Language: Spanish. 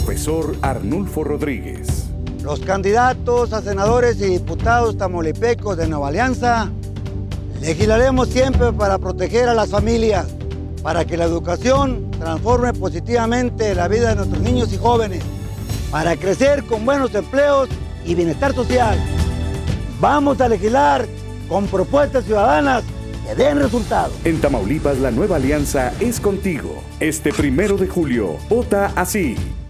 Profesor Arnulfo Rodríguez. Los candidatos a senadores y diputados tamaulipecos de Nueva Alianza legislaremos siempre para proteger a las familias, para que la educación transforme positivamente la vida de nuestros niños y jóvenes, para crecer con buenos empleos y bienestar social. Vamos a legislar con propuestas ciudadanas que den resultados. En Tamaulipas, la Nueva Alianza es contigo. Este 1 de julio, vota así.